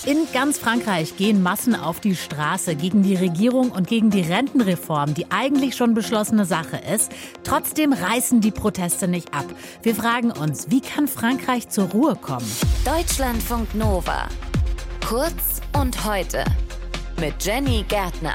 In ganz Frankreich gehen Massen auf die Straße gegen die Regierung und gegen die Rentenreform, die eigentlich schon beschlossene Sache ist. Trotzdem reißen die Proteste nicht ab. Wir fragen uns, wie kann Frankreich zur Ruhe kommen? Deutschlandfunk Nova. Kurz und heute. Mit Jenny Gärtner.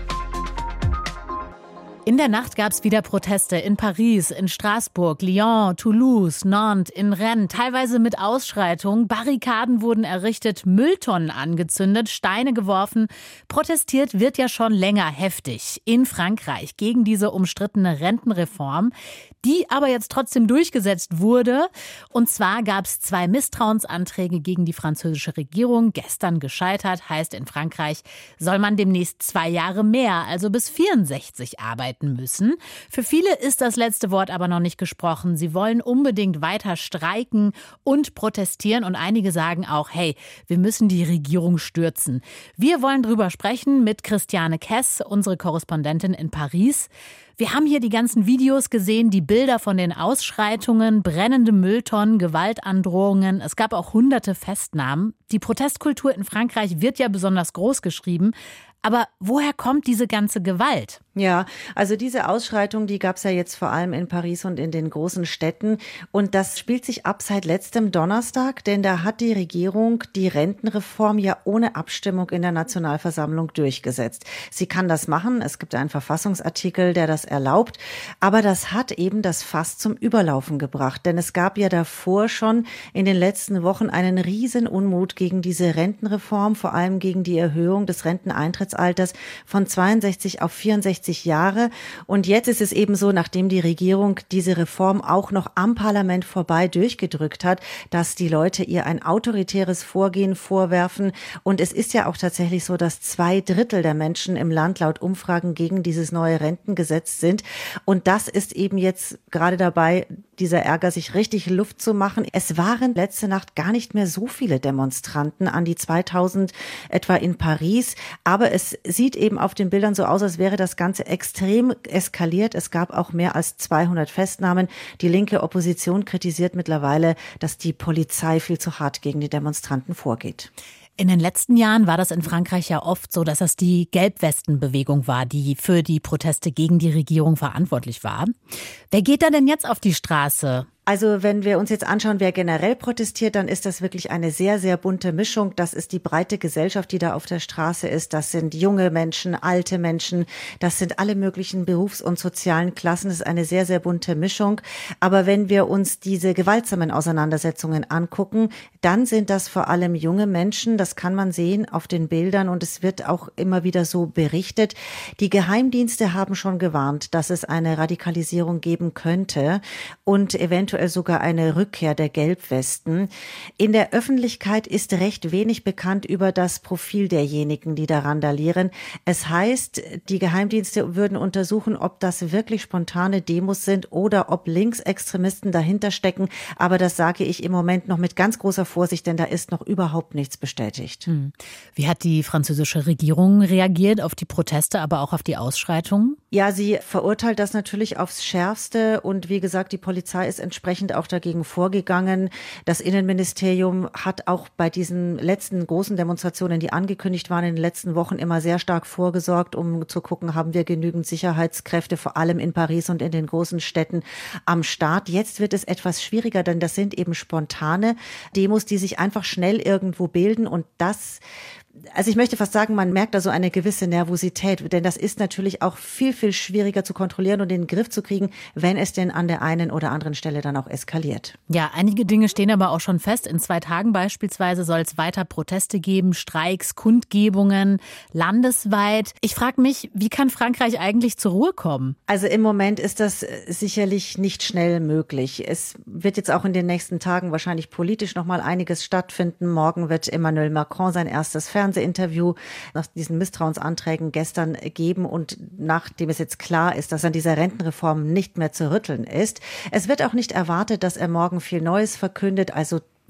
In der Nacht gab es wieder Proteste in Paris, in Straßburg, Lyon, Toulouse, Nantes, in Rennes, teilweise mit Ausschreitungen. Barrikaden wurden errichtet, Mülltonnen angezündet, Steine geworfen. Protestiert wird ja schon länger heftig in Frankreich gegen diese umstrittene Rentenreform, die aber jetzt trotzdem durchgesetzt wurde. Und zwar gab es 2 Misstrauensanträge gegen die französische Regierung, gestern gescheitert. Heißt, in Frankreich soll man demnächst 2 Jahre mehr, also bis 64 arbeiten müssen. Für viele ist das letzte Wort aber noch nicht gesprochen. Sie wollen unbedingt weiter streiken und protestieren. Und einige sagen auch, hey, wir müssen die Regierung stürzen. Wir wollen drüber sprechen mit Christiane Kess, unsere Korrespondentin in Paris. Wir haben hier die ganzen Videos gesehen, die Bilder von den Ausschreitungen, brennende Mülltonnen, Gewaltandrohungen. Es gab auch hunderte Festnahmen. Die Protestkultur in Frankreich wird ja besonders groß geschrieben. Aber woher kommt diese ganze Gewalt? Ja, also diese Ausschreitung, die gab es ja jetzt vor allem in Paris und in den großen Städten. Und das spielt sich ab seit letztem Donnerstag, denn da hat die Regierung die Rentenreform ja ohne Abstimmung in der Nationalversammlung durchgesetzt. Sie kann das machen, es gibt einen Verfassungsartikel, der das erlaubt. Aber das hat eben das Fass zum Überlaufen gebracht. Denn es gab ja davor schon in den letzten Wochen einen riesen Unmut gegen diese Rentenreform, vor allem gegen die Erhöhung des Renteneintrittsalters von 62 auf 64 Jahre. Und jetzt ist es eben so, nachdem die Regierung diese Reform auch noch am Parlament vorbei durchgedrückt hat, dass die Leute ihr ein autoritäres Vorgehen vorwerfen. Und es ist ja auch tatsächlich so, dass 2/3 der Menschen im Land laut Umfragen gegen dieses neue Rentengesetz sind. Und das ist eben jetzt gerade dabei, dieser Ärger sich richtig Luft zu machen. Es waren letzte Nacht gar nicht mehr so viele Demonstranten, an die 2000 etwa in Paris. Aber es sieht eben auf den Bildern so aus, als wäre das Ganze extrem eskaliert. Es gab auch mehr als 200 Festnahmen. Die linke Opposition kritisiert mittlerweile, dass die Polizei viel zu hart gegen die Demonstranten vorgeht. In den letzten Jahren war das in Frankreich ja oft so, dass das die Gelbwestenbewegung war, die für die Proteste gegen die Regierung verantwortlich war. Wer geht da denn jetzt auf die Straße? Also wenn wir uns jetzt anschauen, wer generell protestiert, dann ist das wirklich eine sehr, sehr bunte Mischung. Das ist die breite Gesellschaft, die da auf der Straße ist. Das sind junge Menschen, alte Menschen. Das sind alle möglichen Berufs- und sozialen Klassen. Das ist eine sehr, sehr bunte Mischung. Aber wenn wir uns diese gewaltsamen Auseinandersetzungen angucken, dann sind das vor allem junge Menschen. Das kann man sehen auf den Bildern und es wird auch immer wieder so berichtet. Die Geheimdienste haben schon gewarnt, dass es eine Radikalisierung geben könnte und eventuell sogar eine Rückkehr der Gelbwesten. In der Öffentlichkeit ist recht wenig bekannt über das Profil derjenigen, die da randalieren. Es heißt, die Geheimdienste würden untersuchen, ob das wirklich spontane Demos sind oder ob Linksextremisten dahinter stecken. Aber das sage ich im Moment noch mit ganz großer Vorsicht, denn da ist noch überhaupt nichts bestätigt. Wie hat die französische Regierung reagiert auf die Proteste, aber auch auf die Ausschreitungen? Ja, sie verurteilt das natürlich aufs Schärfste und wie gesagt, die Polizei ist entsprechend auch dagegen vorgegangen. Das Innenministerium hat auch bei diesen letzten großen Demonstrationen, die angekündigt waren in den letzten Wochen, immer sehr stark vorgesorgt, um zu gucken, haben wir genügend Sicherheitskräfte, vor allem in Paris und in den großen Städten am Start. Jetzt wird es etwas schwieriger, denn das sind eben spontane Demos, die sich einfach schnell irgendwo bilden und das also ich möchte fast sagen, man merkt da so eine gewisse Nervosität, denn das ist natürlich auch viel, viel schwieriger zu kontrollieren und in den Griff zu kriegen, wenn es denn an der einen oder anderen Stelle dann auch eskaliert. Ja, einige Dinge stehen aber auch schon fest. In 2 Tagen beispielsweise soll es weiter Proteste geben, Streiks, Kundgebungen, landesweit. Ich frage mich, wie kann Frankreich eigentlich zur Ruhe kommen? Also im Moment ist das sicherlich nicht schnell möglich. Es wird jetzt auch in den nächsten Tagen wahrscheinlich politisch noch mal einiges stattfinden. Morgen wird Emmanuel Macron sein erstes Fernsehinterview nach diesen Misstrauensanträgen gestern geben und nachdem es jetzt klar ist, dass an dieser Rentenreform nicht mehr zu rütteln ist. Es wird auch nicht erwartet, dass er morgen viel Neues verkündet, also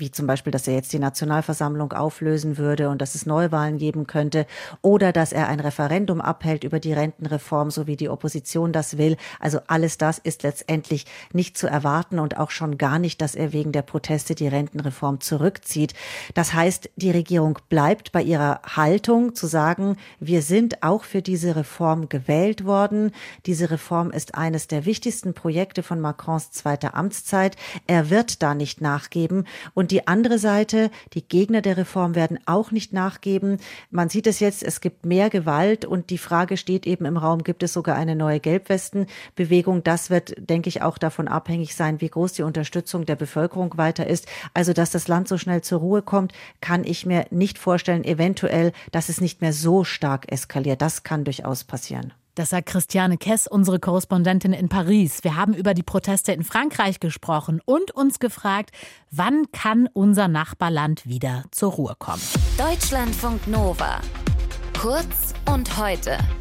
wie zum Beispiel, dass er jetzt die Nationalversammlung auflösen würde und dass es Neuwahlen geben könnte oder dass er ein Referendum abhält über die Rentenreform, so wie die Opposition das will. Also alles das ist letztendlich nicht zu erwarten und auch schon gar nicht, dass er wegen der Proteste die Rentenreform zurückzieht. Das heißt, die Regierung bleibt bei ihrer Haltung zu sagen, wir sind auch für diese Reform gewählt worden. Diese Reform ist eines der wichtigsten Projekte von Macrons zweiter Amtszeit. Er wird da nicht nachgeben. Und die andere Seite, die Gegner der Reform werden auch nicht nachgeben. Man sieht es jetzt, es gibt mehr Gewalt und die Frage steht eben im Raum, gibt es sogar eine neue Gelbwestenbewegung? Das wird, denke ich, auch davon abhängig sein, wie groß die Unterstützung der Bevölkerung weiter ist. Also, dass das Land so schnell zur Ruhe kommt, kann ich mir nicht vorstellen. Eventuell, dass es nicht mehr so stark eskaliert. Das kann durchaus passieren. Das sagt Christiane Kess, unsere Korrespondentin in Paris. Wir haben über die Proteste in Frankreich gesprochen und uns gefragt, wann kann unser Nachbarland wieder zur Ruhe kommen? Deutschlandfunk Nova. Kurz und heute.